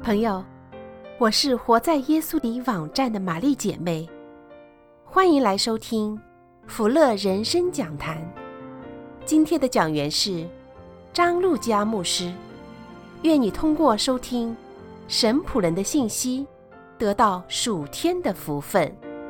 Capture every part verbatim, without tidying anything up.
朋友，我是活在耶稣里网站的玛丽姐妹，欢迎来收听福乐人生讲坛。今天的讲员是张路嘉牧师。愿你通过收听神仆人的信息，得到属天的福分。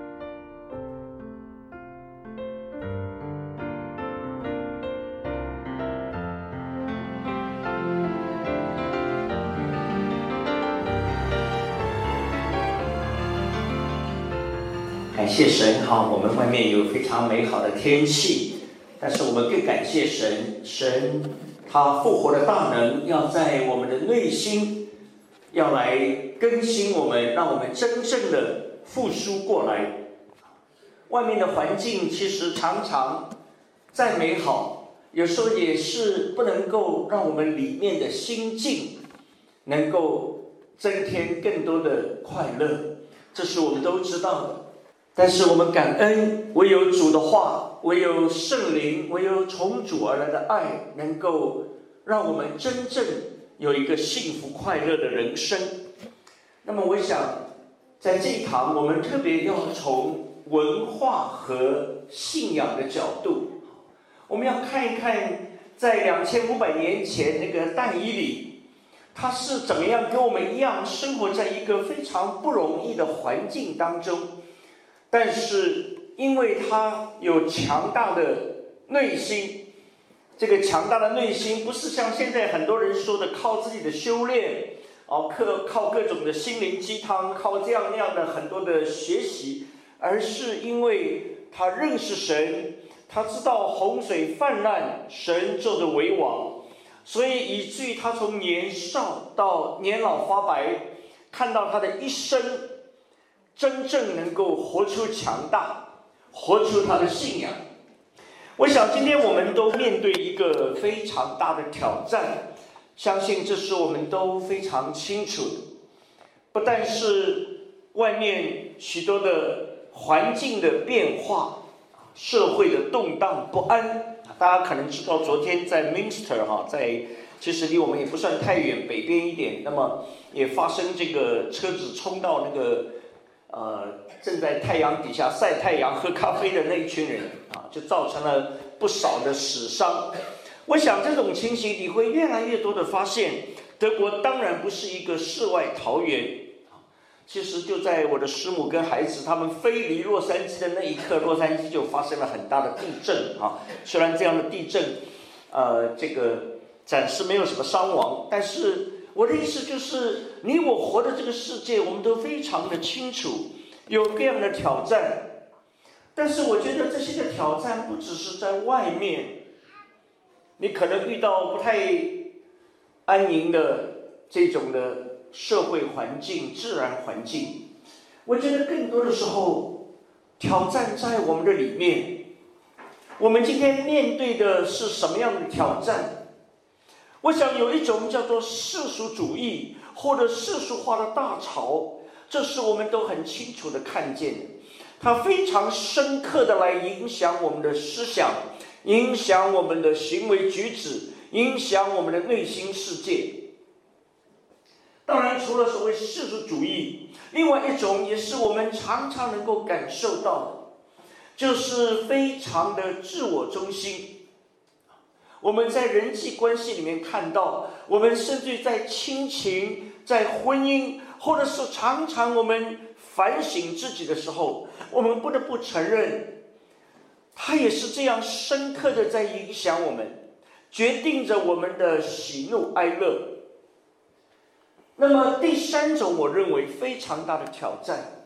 感谢神，好，我们外面有非常美好的天气，但是我们更感谢神，神他复活的大能要在我们的内心，要来更新我们，让我们真正的复苏过来。外面的环境其实常常再美好，有时候也是不能够让我们里面的心境能够增添更多的快乐，这是我们都知道的。但是我们感恩，唯有主的话，唯有圣灵，唯有从主而来的爱，能够让我们真正有一个幸福快乐的人生。那么我想在这一堂我们特别要从文化和信仰的角度，我们要看一看在两千五百年前那个但以理，他是怎么样跟我们一样生活在一个非常不容易的环境当中，但是因为他有强大的内心，这个强大的内心不是像现在很多人说的靠自己的修炼，哦，靠各种的心灵鸡汤，靠这样那样的很多的学习，而是因为他认识神，他知道洪水泛滥，神做的为王，所以以至于他从年少到年老发白，看到他的一生真正能够活出强大，活出他的信仰。我想今天我们都面对一个非常大的挑战，相信这是我们都非常清楚的。不但是外面许多的环境的变化，社会的动荡不安，大家可能知道昨天在 Minster 哈，在其实离我们也不算太远，北边一点，那么也发生这个车子冲到那个呃，正在太阳底下晒太阳喝咖啡的那一群人啊，就造成了不少的死伤。我想这种情形你会越来越多的发现，德国当然不是一个世外桃源。其实就在我的师母跟孩子他们飞离洛杉矶的那一刻，洛杉矶就发生了很大的地震啊。虽然这样的地震，呃，这个暂时没有什么伤亡，但是我的意思就是，你我活的这个世界，我们都非常的清楚，有各样的挑战。但是我觉得这些的挑战不只是在外面，你可能遇到不太安宁的这种的社会环境、自然环境。我觉得更多的时候，挑战在我们的里面。我们今天面对的是什么样的挑战？我想有一种叫做世俗主义或者世俗化的大潮，这是我们都很清楚的看见的，它非常深刻的来影响我们的思想，影响我们的行为举止，影响我们的内心世界。当然除了所谓世俗主义，另外一种也是我们常常能够感受到的，就是非常的自我中心。我们在人际关系里面看到，我们甚至在亲情、在婚姻，或者是常常我们反省自己的时候，我们不得不承认，它也是这样深刻的在影响我们，决定着我们的喜怒哀乐。那么第三种我认为非常大的挑战，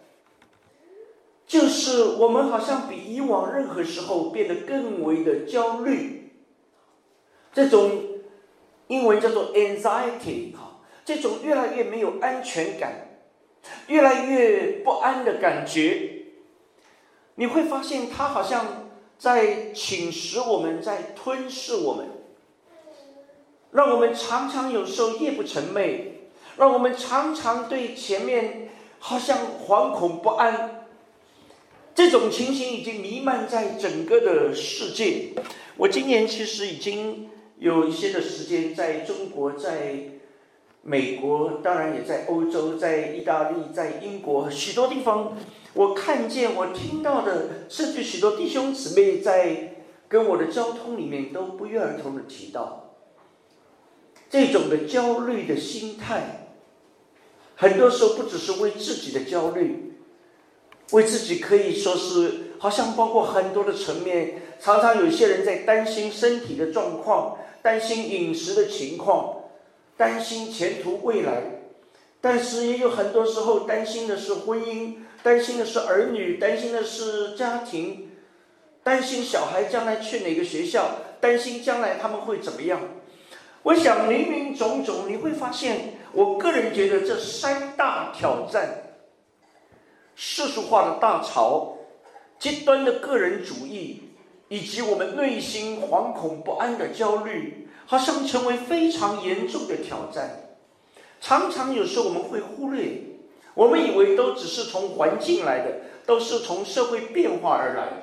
就是我们好像比以往任何时候变得更为的焦虑。这种英文叫做 anxiety， 这种越来越没有安全感，越来越不安的感觉，你会发现它好像在侵蚀我们，在吞噬我们，让我们常常有时候夜不成寐，让我们常常对前面好像惶恐不安。这种情形已经弥漫在整个的世界。我今年其实已经有一些的时间在中国，在美国，当然也在欧洲，在意大利，在英国许多地方，我看见我听到的，甚至许多弟兄姊妹在跟我的交通里面都不约而同的提到这种的焦虑的心态。很多时候不只是为自己的焦虑，为自己可以说是好像包括很多的层面，常常有些人在担心身体的状况，担心饮食的情况，担心前途未来，但是也有很多时候担心的是婚姻，担心的是儿女，担心的是家庭，担心小孩将来去哪个学校，担心将来他们会怎么样。我想林林总总，你会发现，我个人觉得这三大挑战，世俗化的大潮，极端的个人主义，以及我们内心惶恐不安的焦虑，好像成为非常严重的挑战。常常有时候我们会忽略，我们以为都只是从环境来的，都是从社会变化而来的。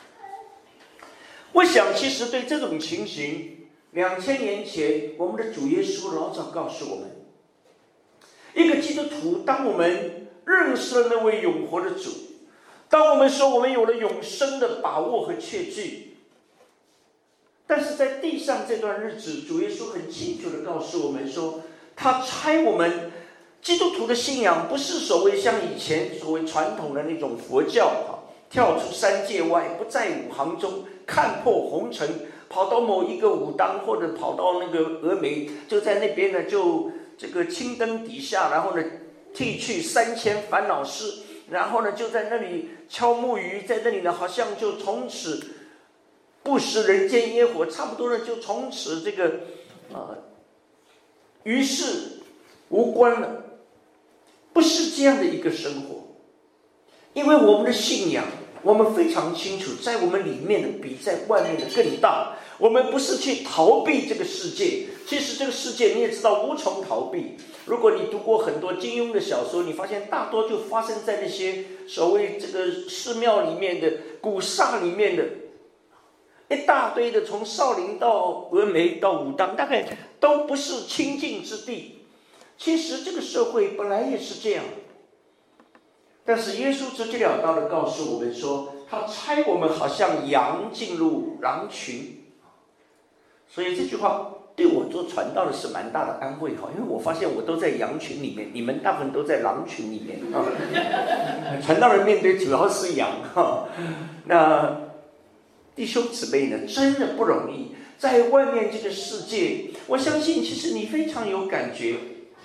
我想其实对这种情形，两千年前我们的主耶稣老早告诉我们，一个基督徒，当我们认识了那位永活的主，当我们说我们有了永生的把握和确据，但是在地上这段日子，主耶稣很清楚地告诉我们说，他差我们基督徒的信仰不是所谓像以前所谓传统的那种佛教，跳出三界外，不在五行中，看破红尘，跑到某一个武当或者跑到那个峨眉，就在那边呢，就这个青灯底下，然后呢剃去三千烦恼丝，然后呢就在那里敲木鱼，在那里呢好像就从此不食人间烟火，差不多呢就从此这个呃与世无关了。不是这样的一个生活，因为我们的信仰，我们非常清楚，在我们里面的比在外面的更大。我们不是去逃避这个世界，其实这个世界你也知道无从逃避。如果你读过很多金庸的小说，你发现大多就发生在那些所谓这个寺庙里面的古刹里面的一大堆的，从少林到峨眉到武当，大概都不是清净之地。其实这个社会本来也是这样，但是耶稣直截了当的告诉我们说，他差我们好像羊进入狼群。所以这句话对我做传道的是蛮大的安慰，因为我发现我都在羊群里面，你们大部分都在狼群里面。传道人面对主要是羊。那弟兄姊妹呢，真的不容易，在外面这个世界，我相信其实你非常有感觉，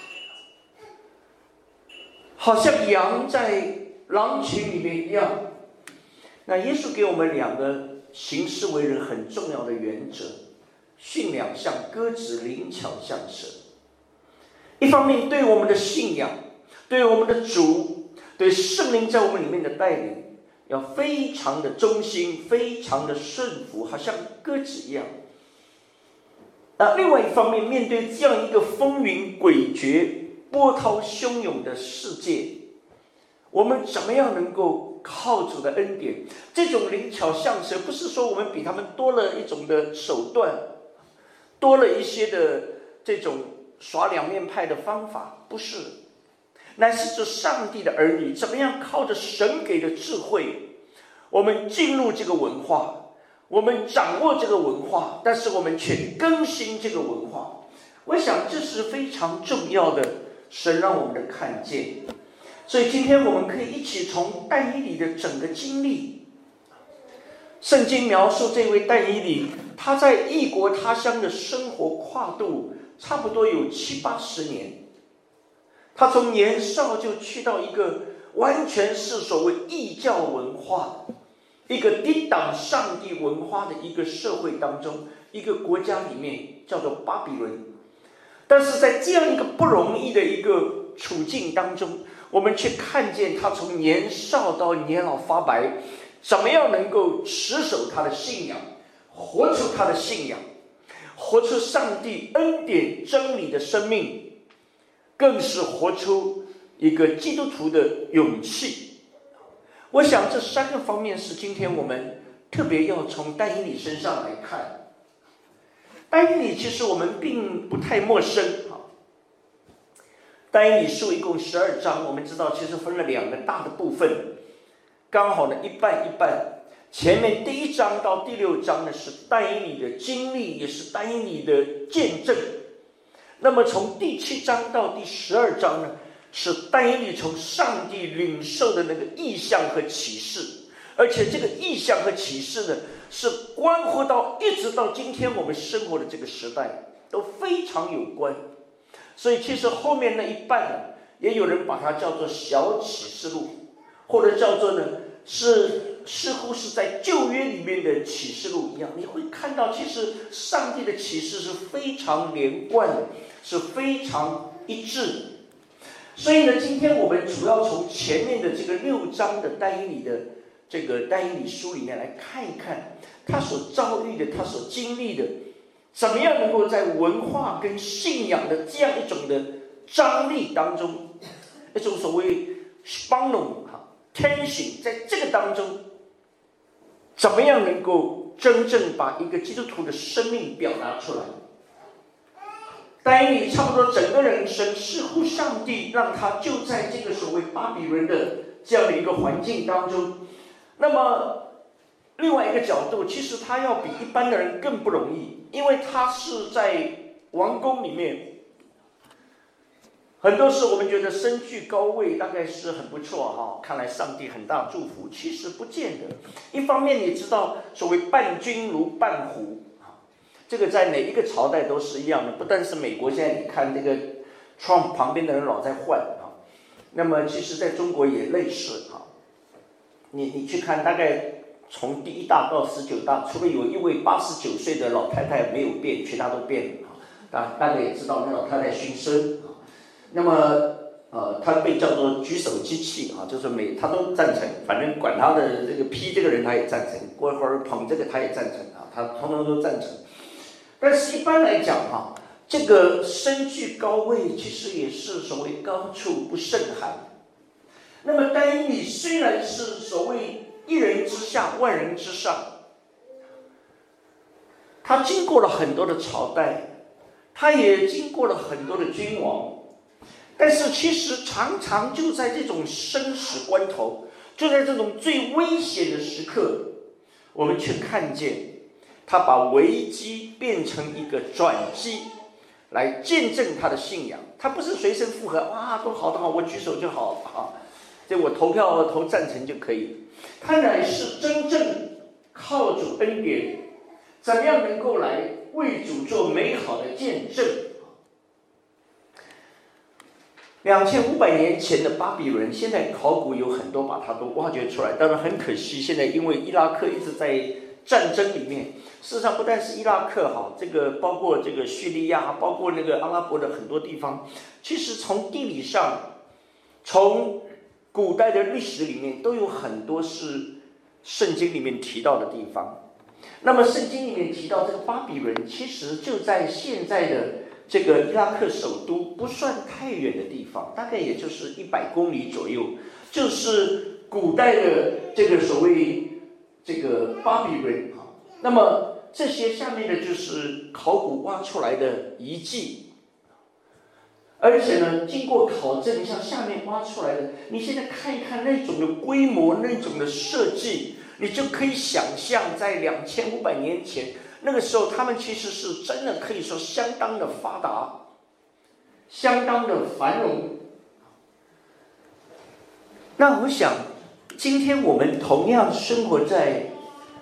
好像羊在狼群里面一样。那耶稣给我们两个行事为人很重要的原则，驯良像鸽子，灵巧像蛇。一方面对我们的信仰，对我们的主，对圣灵在我们里面的带领，要非常的忠心，非常的顺服，好像鸽子一样。那另外一方面，面对这样一个风云诡谲、波涛汹涌的世界，我们怎么样能够靠主的恩典？这种灵巧像蛇，不是说我们比他们多了一种的手段，多了一些的这种耍两面派的方法，不是，乃是这上帝的儿女怎么样靠着神给的智慧，我们进入这个文化，我们掌握这个文化，但是我们却更新这个文化。我想这是非常重要的，神让我们的看见。所以今天我们可以一起从但以理的整个经历，圣经描述这位但以理，他在异国他乡的生活跨度差不多有七八十年。他从年少就去到一个完全是所谓异教文化，一个抵挡上帝文化的一个社会当中，一个国家里面叫做巴比伦。但是在这样一个不容易的一个处境当中，我们却看见他从年少到年老发白，怎么样能够持守他的信仰，活出他的信仰，活出上帝恩典真理的生命，更是活出一个基督徒的勇气。我想这三个方面是今天我们特别要从但以理身上来看。但以理其实我们并不太陌生， 但以理书一共十二章，我们知道其实分了两个大的部分，刚好呢一半一半。前面第一章到第六章呢是但以理的经历，也是但以理的见证。那么从第七章到第十二章呢，是但以理从上帝领受的那个异象和启示，而且这个异象和启示呢，是关乎到一直到今天我们生活的这个时代都非常有关。所以其实后面那一半呢，也有人把它叫做小启示录，或者叫做呢是似乎是在旧约里面的启示录一样。你会看到其实上帝的启示是非常连贯的，是非常一致的。所以呢，今天我们主要从前面的这个六章的但以理的这个但以理书里面来看一看他所遭遇的，他所经历的，怎么样能够在文化跟信仰的这样一种的张力当中，一种所谓 spannung tension， 在这个当中怎么样能够真正把一个基督徒的生命表达出来。但以理差不多整个人生似乎上帝让他就在这个所谓巴比伦的这样的一个环境当中。那么另外一个角度，其实他要比一般的人更不容易，因为他是在王宫里面。很多时我们觉得身居高位大概是很不错哈，看来上帝很大祝福，其实不见得。一方面你知道所谓伴君如伴虎，这个在哪一个朝代都是一样的，不但是美国，现在你看这个 Trump 旁边的人老在换啊，那么其实在中国也类似啊。你你去看，大概从第一大到十九大，除了有一位八十九岁的老太太没有变，其他都变了啊。大大家也知道那老太太姓孙啊。那么，呃，他被叫做举手机器啊，就是每他都赞成，反正管他的这个批这个人他也赞成，过会儿捧这个他也赞成啊，他通通都赞成。但是一般来讲哈，这个身居高位其实也是所谓高处不胜寒。那么但以理虽然是所谓一人之下万人之上，他经过了很多的朝代，他也经过了很多的君王。但是其实常常就在这种生死关头，就在这种最危险的时刻，我们却看见他把危机变成一个转机，来见证他的信仰。他不是随声附和，哇，都好都好，我举手就好啊，这我投票投赞成就可以。他乃是真正靠主恩典，怎么样能够来为主做美好的见证。两千五百年前的巴比伦，现在考古有很多把它都挖掘出来，当然很可惜，现在因为伊拉克一直在战争里面。事实上，不但是伊拉克哈，这个包括这个叙利亚，包括那个阿拉伯的很多地方，其实从地理上，从古代的历史里面都有很多是圣经里面提到的地方。那么圣经里面提到这个巴比伦，其实就在现在的这个伊拉克首都不算太远的地方，大概也就是一百公里左右，就是古代的这个所谓这个巴比伦。那么这些下面的就是考古挖出来的遗迹，而且呢，经过考证，像下面挖出来的，你现在看一看那种的规模，那种的设计，你就可以想象，在两千五百年前。那个时候他们其实是真的可以说相当的发达，相当的繁荣。那我想今天我们同样生活在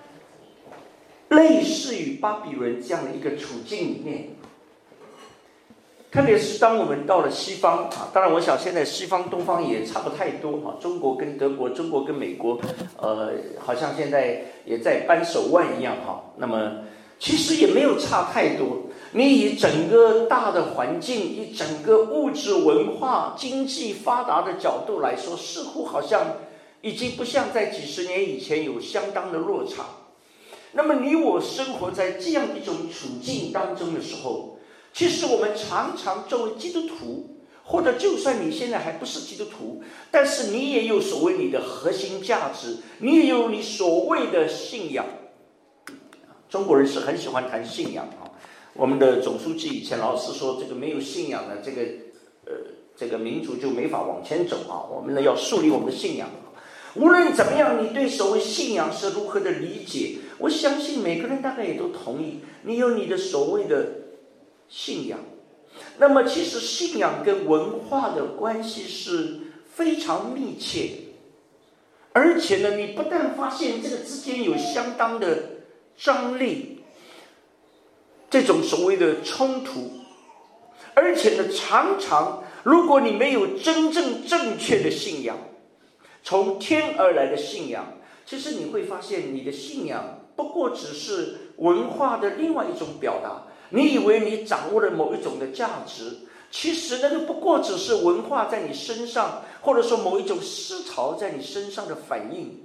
类似于巴比伦这样的一个处境里面，特别是当我们到了西方啊，当然我想现在西方东方也差不太多哈，中国跟德国，中国跟美国，呃，好像现在也在扳手腕一样哈。那么其实也没有差太多。你以整个大的环境，以整个物质文化经济发达的角度来说，似乎好像已经不像在几十年以前有相当的落差。那么你我生活在这样一种处境当中的时候，其实我们常常作为基督徒，或者就算你现在还不是基督徒，但是你也有所谓你的核心价值，你也有你所谓的信仰。中国人是很喜欢谈信仰啊。我们的总书记以前老是说，这个没有信仰的这个呃这个民族就没法往前走啊。我们呢要树立我们的信仰。无论怎么样，你对所谓信仰是如何的理解，我相信每个人大概也都同意，你有你的所谓的信仰。那么其实信仰跟文化的关系是非常密切，而且呢，你不但发现这个之间有相当的张力，这种所谓的冲突，而且呢，常常如果你没有真正正确的信仰，从天而来的信仰，其实你会发现你的信仰不过只是文化的另外一种表达。你以为你掌握了某一种的价值，其实那个不过只是文化在你身上，或者说某一种思潮在你身上的反应。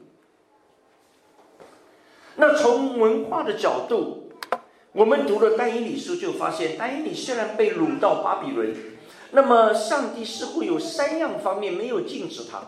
那从文化的角度，我们读了但以理书就发现，但以理虽然被掳到巴比伦，那么上帝似乎有三样方面没有禁止他。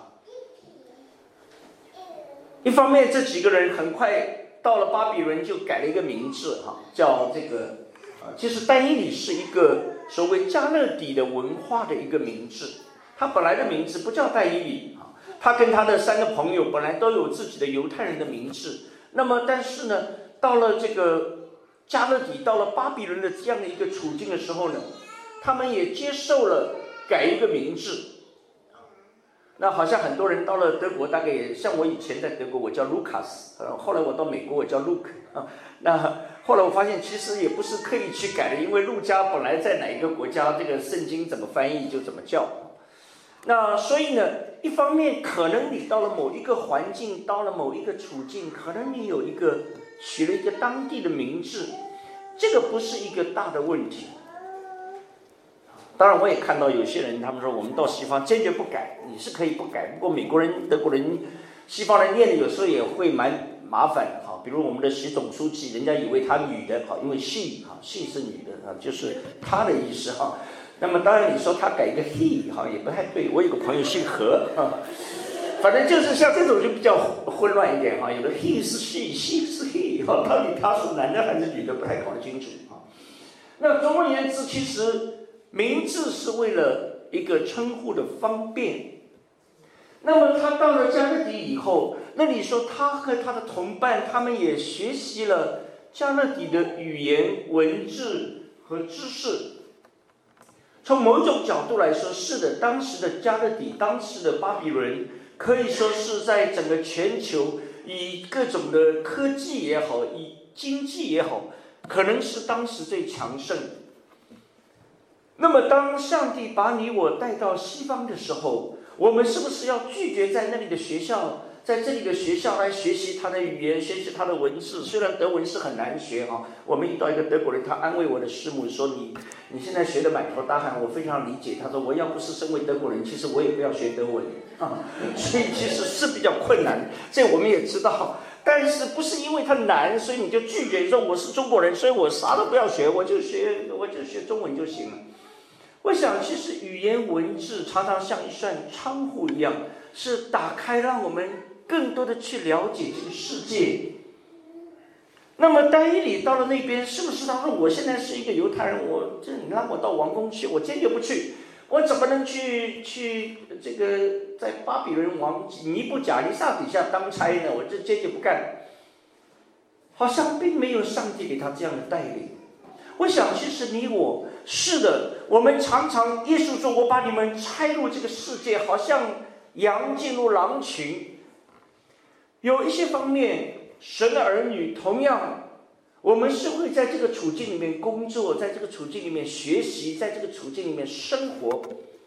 一方面，这几个人很快到了巴比伦就改了一个名字，叫这个其实但以理是一个所谓加勒底的文化的一个名字，他本来的名字不叫但以理，他跟他的三个朋友本来都有自己的犹太人的名字，那么但是呢，到了这个加勒底，到了巴比伦的这样的一个处境的时候呢，他们也接受了改一个名字。那好像很多人到了德国，大概也像我以前在德国，我叫卢卡斯，后来我到美国，我叫 Luke 啊。那后来我发现，其实也不是刻意去改的，因为路加本来在哪一个国家，这个圣经怎么翻译就怎么叫。那所以呢，一方面可能你到了某一个环境，到了某一个处境，可能你有一个取了一个当地的名字，这个不是一个大的问题。当然我也看到有些人他们说我们到西方坚决不改，你是可以不改，不过美国人德国人西方人念的有时候也会蛮麻烦的，比如我们的习总书记，人家以为他女的，因为 she she 是女的，就是她的意思。那么当然你说他改一个 he 也不太对，我有个朋友姓何，反正就是像这种就比较混乱一点，有的 he 是 she she 是 he， 到底他是男的还是女的不太搞得清楚。那总而言之，其实名字是为了一个称呼的方便。那么他到了加勒底以后，那你说他和他的同伴，他们也学习了加勒底的语言、文字和知识。从某种角度来说，是的，当时的加勒底，当时的巴比伦，可以说是在整个全球以各种的科技也好，以经济也好，可能是当时最强盛。那么当上帝把你我带到西方的时候，我们是不是要拒绝在那里的学校，在这里的学校来学习他的语言，学习他的文字？虽然德文是很难学哈，我们遇到一个德国人，他安慰我的师母说：“你你现在学的满头大汗，我非常理解。”他说：“我要不是身为德国人，其实我也不要学德文啊。”所以其实是比较困难，这我们也知道。但是不是因为它难，所以你就拒绝说我是中国人，所以我啥都不要学，我就学我就学中文就行了。我想，其实语言文字常常像一扇窗户一样，是打开让我们更多的去了解这个世界。那么但以理到了那边，是不是他说我现在是一个犹太人，我这你让我到王宫去，我坚决不去，我怎么能去去这个在巴比伦王尼布甲尼撒底下当差呢？我这坚决不干。好像并没有上帝给他这样的带领。我想，其实你我是的，我们常常耶稣说：“我把你们差入这个世界，好像羊进入狼群。”有一些方面，神的儿女同样，我们是会在这个处境里面工作，在这个处境里面学习，在这个处境里面生活。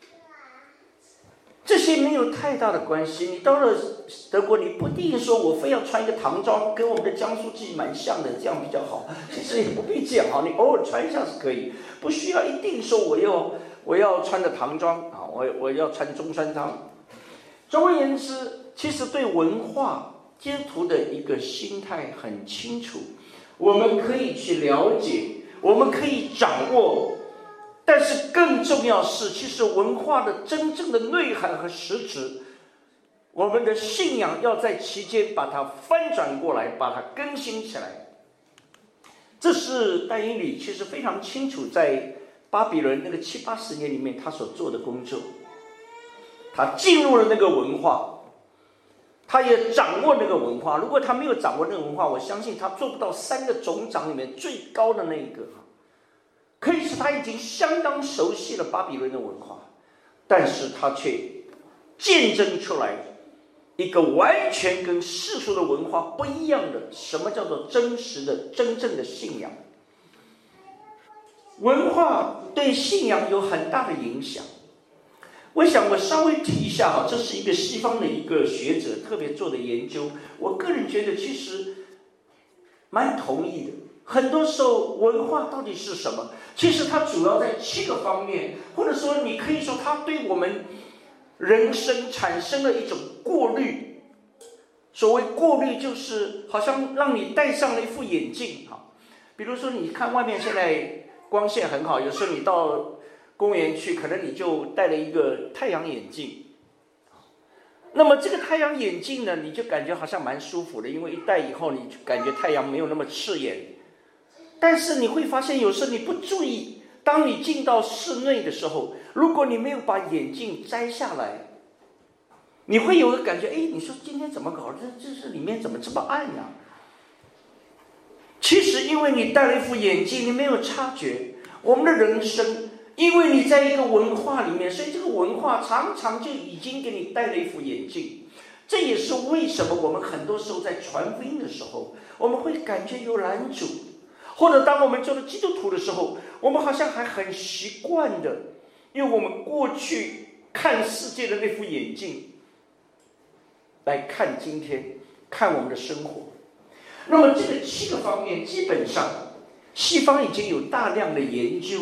这些没有太大的关系。你到了德国，你不一定说我非要穿一个唐装，跟我们的江苏记蛮像的，这样比较好。其实也不必这样，你偶尔穿一下是可以，不需要一定说我要我要穿的唐装啊，我我要穿中山装。总而言之，其实对文化基督徒的一个心态很清楚，我们可以去了解，我们可以掌握。但是更重要是，其实文化的真正的内涵和实质，我们的信仰要在其间把它翻转过来，把它更新起来。这是但以理其实非常清楚，在巴比伦那个七八十年里面他所做的工作。 他进入了那个文化，他也掌握那个文化。如果他没有掌握那个文化，我相信他做不到三个总长里面最高的那一个。可以说他已经相当熟悉了巴比伦的文化，但是他却见证出来一个完全跟世俗的文化不一样的，什么叫做真实的真正的信仰。文化对信仰有很大的影响。我想我稍微提一下，这是一个西方的一个学者特别做的研究，我个人觉得其实蛮同意的。很多时候文化到底是什么，其实它主要在七个方面，或者说你可以说它对我们人生产生了一种过滤。所谓过滤，就是好像让你戴上了一副眼镜。比如说你看外面现在光线很好，有时候你到公园去，可能你就戴了一个太阳眼镜。那么这个太阳眼镜呢，你就感觉好像蛮舒服的，因为一戴以后，你就感觉太阳没有那么刺眼。但是你会发现，有时候你不注意，当你进到室内的时候，如果你没有把眼镜摘下来，你会有个感觉，哎，你说今天怎么搞？这这是里面怎么这么暗呀？其实因为你戴了一副眼镜，你没有察觉。我们的人生，因为你在一个文化里面，所以这个文化常常就已经给你戴了一副眼镜。这也是为什么我们很多时候在传福音的时候，我们会感觉有拦阻，或者当我们做了基督徒的时候，我们好像还很习惯的用我们过去看世界的那副眼镜来看今天，看我们的生活。那么这个七个方面，基本上西方已经有大量的研究。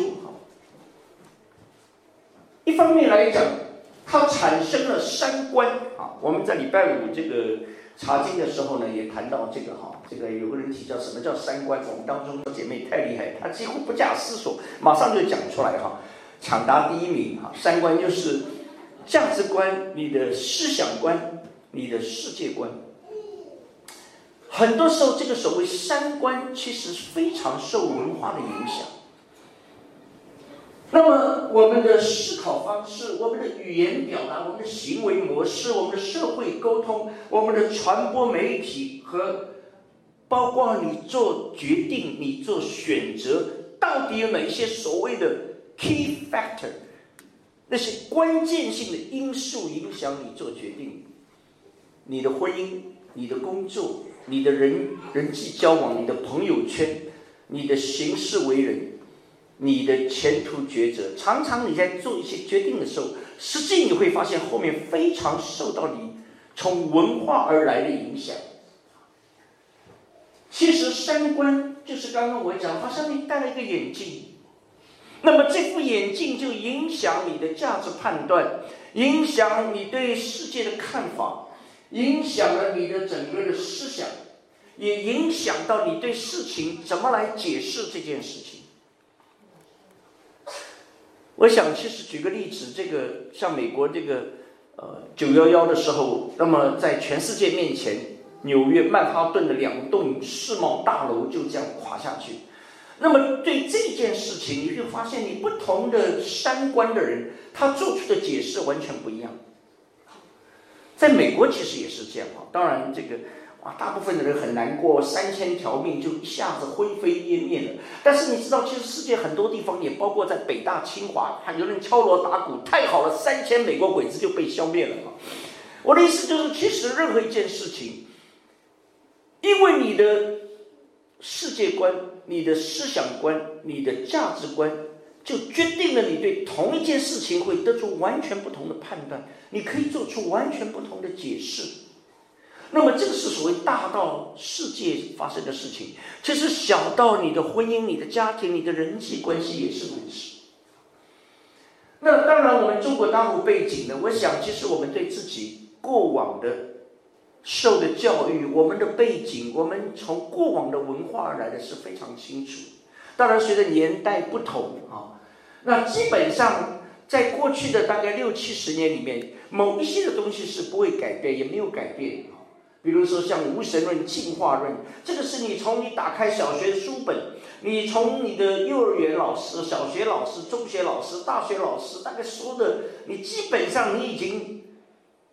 一方面来讲，它产生了三观。我们在礼拜五这个查经的时候呢，也谈到这个哈，这个有个人提到什么叫三观，我们当中的姐妹太厉害，她几乎不假思索，马上就讲出来哈，抢答第一名哈。三观就是价值观、你的思想观、你的世界观。很多时候，这个所谓三观其实非常受文化的影响。那么我们的思考方式，我们的语言表达，我们的行为模式，我们的社会沟通，我们的传播媒体，和包括你做决定，你做选择，到底有哪一些所谓的 key factor， 那些关键性的因素影响你做决定。你的婚姻，你的工作，你的人人际交往，你的朋友圈，你的行事为人，你的前途抉择，常常你在做一些决定的时候，实际你会发现后面非常受到你从文化而来的影响。其实三观就是刚刚我讲，好像你戴了一个眼镜，那么这副眼镜就影响你的价值判断，影响你对世界的看法，影响了你的整个的思想，也影响到你对事情怎么来解释这件事情。我想其实举个例子，这个像美国这个呃九一一的时候，那么在全世界面前，纽约曼哈顿的两栋世贸大楼就这样垮下去。那么对这件事情，你会发现你不同的三观的人，他做出的解释完全不一样。在美国其实也是这样啊，当然这个啊，大部分的人很难过，三千条命就一下子灰飞烟灭了。但是你知道，其实世界很多地方，也包括在北大、清华，还有人敲锣打鼓，太好了，三千美国鬼子就被消灭了啊！我的意思就是，其实任何一件事情，因为你的世界观、你的思想观、你的价值观，就决定了你对同一件事情会得出完全不同的判断，你可以做出完全不同的解释。那么这个是所谓大到世界发生的事情，其实小到你的婚姻、你的家庭、你的人际关系也是如此。那当然我们中国大陆背景呢，我想其实我们对自己过往的受的教育，我们的背景，我们从过往的文化而来的是非常清楚。当然随着年代不同啊，那基本上在过去的大概六七十年里面，某一些的东西是不会改变，也没有改变。比如说像无神论、进化论，这个是你从你打开小学书本，你从你的幼儿园老师、小学老师、中学老师、大学老师大概说的，你基本上你已经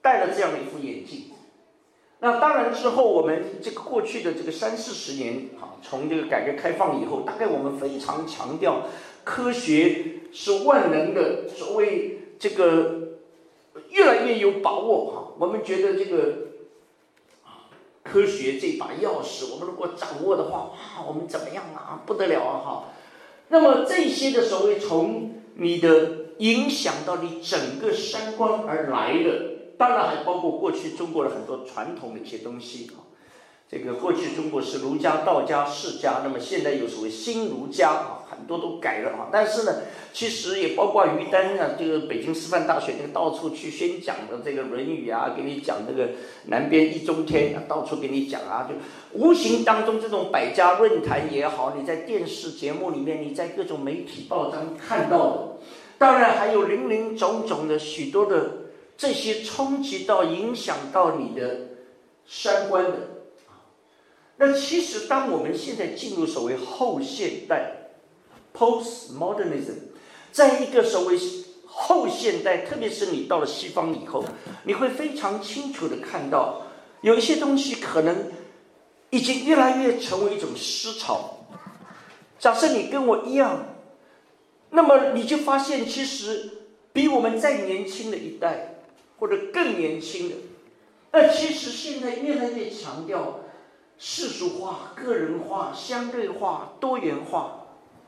戴了这样的一副眼镜。那当然之后，我们这个过去的这个三四十年，啊，从这个改革开放以后，大概我们非常强调科学是万能的，所谓这个越来越有把握哈。我们觉得这个科学这把钥匙，我们如果掌握的话，哇，我们怎么样啊？不得了啊哈！那么这些的所谓从你的影响到你整个三观而来的。当然还包括过去中国的很多传统的一些东西，这个过去中国是儒家、道家、释家，那么现在有所谓新儒家啊，很多都改了啊。但是呢，其实也包括于丹啊，这个北京师范大学那个到处去宣讲的这个《论语》啊，给你讲这个南边易中天啊，到处给你讲啊，就无形当中这种百家论坛也好，你在电视节目里面，你在各种媒体报章看到的，当然还有林林总总的许多的。这些冲击到、影响到你的三观的，那其实当我们现在进入所谓后现代 （postmodernism）， 在一个所谓后现代，特别是你到了西方以后，你会非常清楚的看到，有一些东西可能已经越来越成为一种思潮。假设你跟我一样，那么你就发现，其实比我们再年轻的一代。或者更年轻的，那其实现在越来越强调世俗化、个人化、相对化、多元化，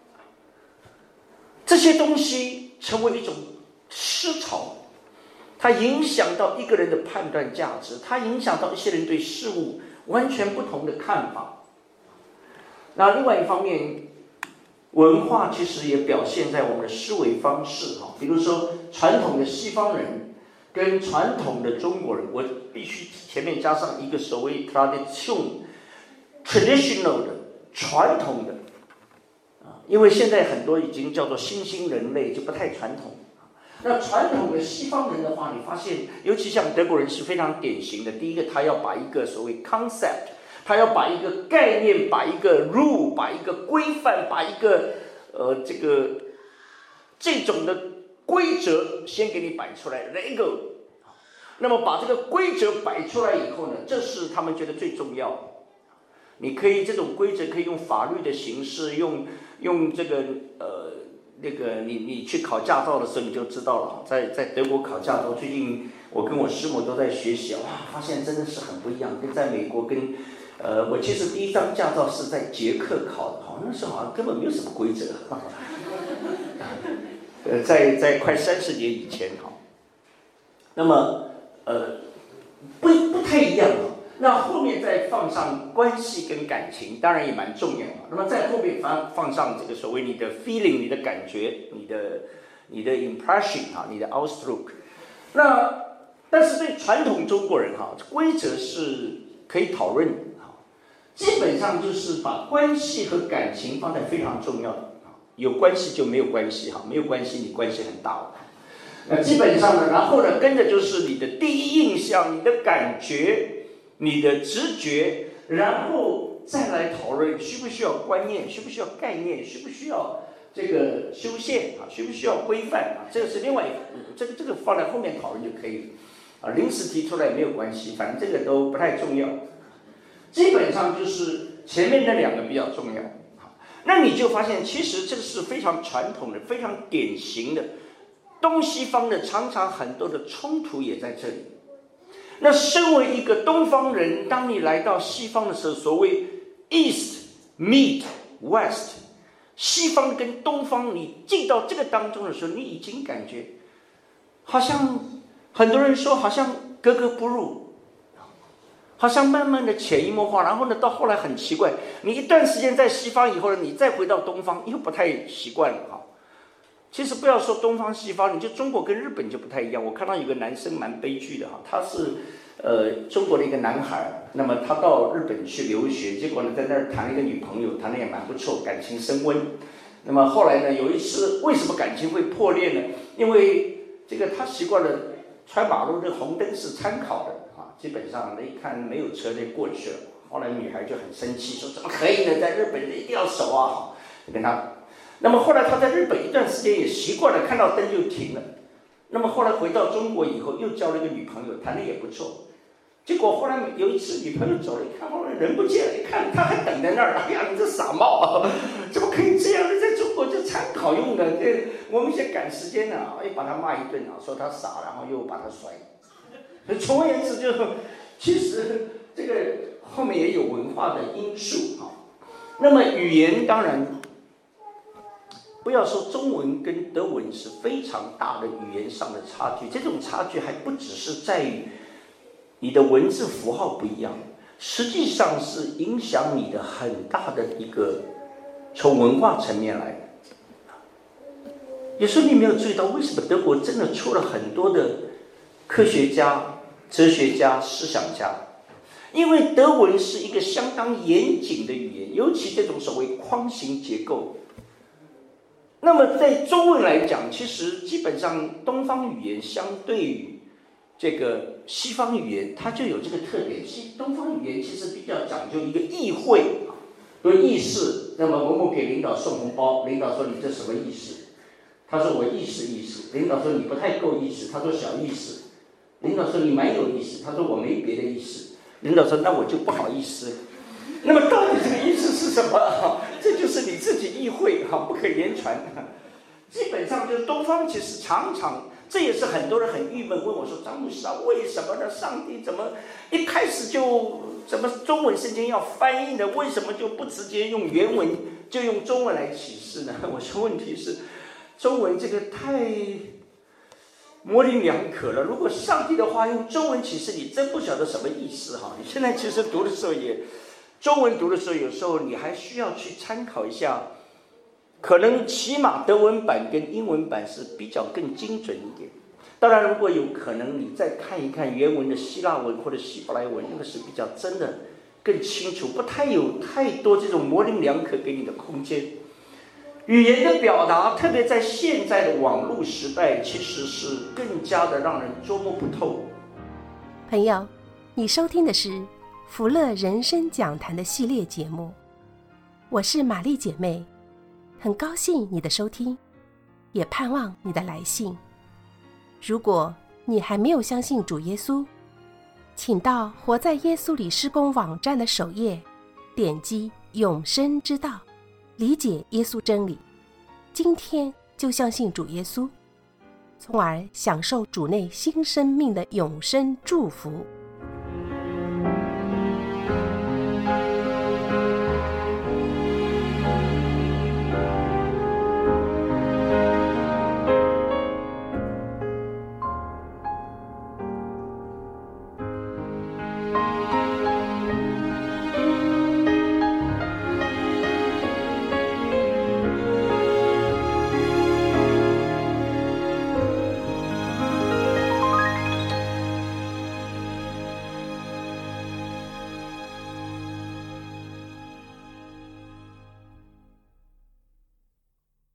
这些东西成为一种思潮，它影响到一个人的判断价值，它影响到一些人对事物完全不同的看法。那另外一方面，文化其实也表现在我们的思维方式哈，比如说传统的西方人。跟传统的中国人，我必须前面加上一个所谓 tradition traditional 的传统的啊，因为现在很多已经叫做新兴人类，就不太传统。那传统的西方人的话，你发现，尤其像德国人是非常典型的。第一个，他要把一个所谓 concept， 他要把一个概念，把一个 rule， 把一个规范，把一个呃这个这种的。规则先给你摆出来 ，Lego， 那么把这个规则摆出来以后呢，这是他们觉得最重要的。你可以这种规则可以用法律的形式，用用这个呃那个你你去考驾照的时候你就知道了。在在德国考驾照，最近我跟我师母都在学习，哇，发现真的是很不一样，跟在美国跟呃我其实第一张驾照是在捷克考的，好那时候好像根本没有什么规则。呃，在在快三十年以前哈，那么呃不不太一样了。那后面再放上关系跟感情，当然也蛮重要。那么在后面放放上这个所谓你的 feeling， 你的感觉，你的你的 impression 哈，你的 Ausdruck。那但是对传统中国人哈，规则是可以讨论的哈，基本上就是把关系和感情放在非常重要的。有关系就没有关系哈，没有关系你关系很大哦。那基本上呢，然后呢，跟着就是你的第一印象、你的感觉、你的直觉，然后再来讨论需不需要观念、需不需要概念、需不需要这个修宪啊，需不需要规范啊，这个是另外一个，这个这个放在后面讨论就可以了啊。临时提出来也没有关系，反正这个都不太重要。基本上就是前面那两个比较重要。那你就发现，其实这个是非常传统的、非常典型的东西方的，常常很多的冲突也在这里。那身为一个东方人，当你来到西方的时候，所谓 East meet West， 西方跟东方，你进到这个当中的时候，你已经感觉好像很多人说好像格格不入。好像慢慢的潜移默化，然后呢，到后来很奇怪，你一段时间在西方以后呢，你再回到东方又不太习惯了哈。其实不要说东方西方，你就中国跟日本就不太一样。我看到有个男生蛮悲剧的哈，他是呃中国的一个男孩，那么他到日本去留学，结果呢在那儿谈了一个女朋友，谈的也蛮不错，感情升温。那么后来呢，有一次为什么感情会破裂呢？因为这个他习惯了穿马路的红灯是参考的。基本上呢，一看没有车就过去了。后来女孩就很生气，说怎么可以呢？在日本一定要守啊！跟他，那么后来他在日本一段时间也习惯了，看到灯就停了。 那么后来回到中国以后，又交了一个女朋友，谈的也不错。结果后来有一次女朋友走了，一看后来人不见了，一看他还等在那儿，哎呀，你这傻帽啊，怎么可以这样的？在中国就参考用的，这我们先赶时间呢，又把他骂一顿啊，说他傻，然后又把他摔。所以总而言之，就其实这个后面也有文化的因素啊。那么语言当然，不要说中文跟德文是非常大的语言上的差距，这种差距还不只是在于你的文字符号不一样，实际上是影响你的很大的一个从文化层面来的。有时候你没有注意到，为什么德国真的出了很多的科学家、哲学家、思想家？因为德文是一个相当严谨的语言，尤其这种所谓框形结构。那么在中文来讲，其实基本上东方语言相对于这个西方语言，它就有这个特点。西东方语言其实比较讲究一个意会，比如意思。那么某某给领导送红包，领导说你这什么意思？他说我意思意思。领导说你不太够意思，他说小意思。领导说你蛮有意思，他说我没别的意思。领导说那我就不好意思。那么到底这个意思是什么？这就是你自己意会，不可言传。基本上就是东方其实常常，这也是很多人很郁闷，问我说张牧师啊，为什么呢？上帝怎么一开始就怎么中文圣经要翻译呢？为什么就不直接用原文，就用中文来启示呢？我说问题是中文这个太模棱两可了。如果上帝的话用中文启示，你真不晓得什么意思哈。你现在其实读的时候也，中文读的时候，有时候你还需要去参考一下，可能起码德文版跟英文版是比较更精准一点。当然，如果有可能，你再看一看原文的希腊文或者希伯来文，那个是比较真的更清楚，不太有太多这种模棱两可给你的空间。语言的表达，特别在现在的网络时代，其实是更加的让人捉摸不透。 朋友，你收听的是福乐人生讲坛的系列节目，我是玛丽姐妹，很高兴你的收听，也盼望你的来信。如果你还没有相信主耶稣，请到活在耶稣里施工网站的首页，点击永生之道，理解耶稣真理，今天就相信主耶稣，从而享受主内新生命的永生祝福。